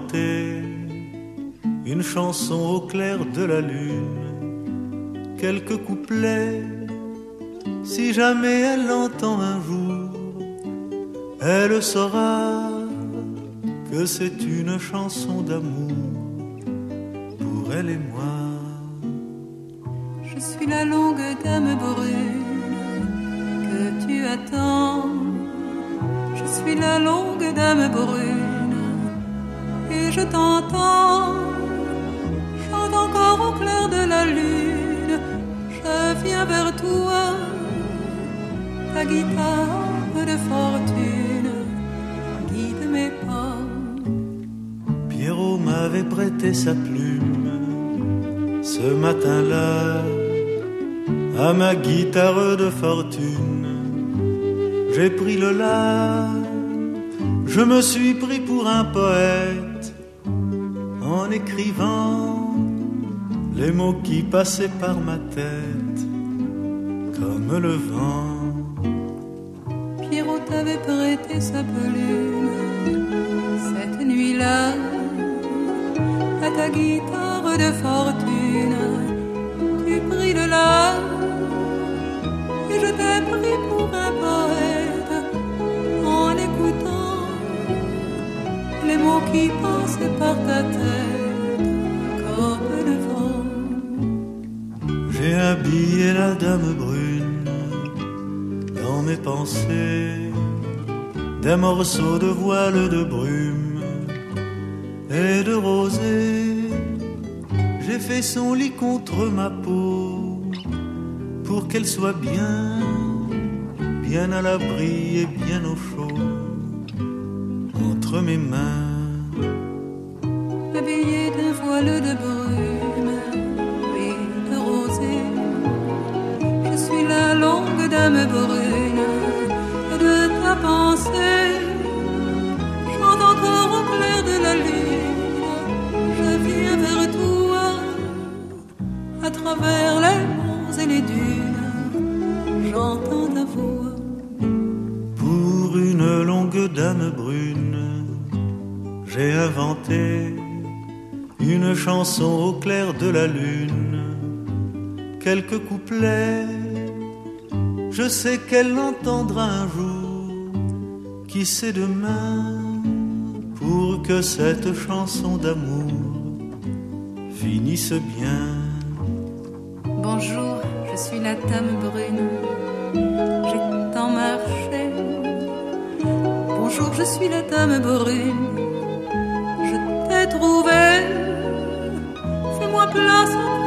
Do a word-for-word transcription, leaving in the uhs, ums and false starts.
inventé une chanson au clair de la lune, quelques couplets, si jamais elle l'entend un jour, elle saura que c'est une chanson d'amour pour elle et moi. Je suis la longue dame brune que tu attends. Je suis la longue dame brune et je t'entends. Chante encore au clair de la lune. Je viens vers toi, ta guitare de fortune guide mes pas. Pierrot m'avait prêté sa plume ce matin-là à ma guitare de fortune. J'ai pris le la, je me suis pris pour un poète en écrivant les mots qui passaient par ma tête comme le vent. Pierrot t'avait prêté sa plume cette nuit-là à ta guitare de fortune. Tu pris le la et je t'ai pris pour un poète en écoutant les mots qui passaient par ta tête comme le vent. J'ai habillé la dame brune dans mes pensées d'un morceau de voile de brume et de rosée. J'ai fait son lit contre ma peau pour qu'elle soit bien, bien à l'abri et bien au chaud entre mes mains. Habillée d'un voile de brume et de rosée, je suis la longue dame brune de ta pensée. Chante encore au clair de la lune. Je viens vers toi à travers les monts et les dunes. J'entends ta voix. Pour une longue dame brune, j'ai inventé une chanson au clair de la lune, quelques couplets, je sais qu'elle l'entendra un jour, qui sait demain, pour que cette chanson d'amour finisse bien. Bonjour, je suis la dame brune, j'ai tant marché. Bonjour, je suis la dame brune, je t'ai trouvé. Fais-moi place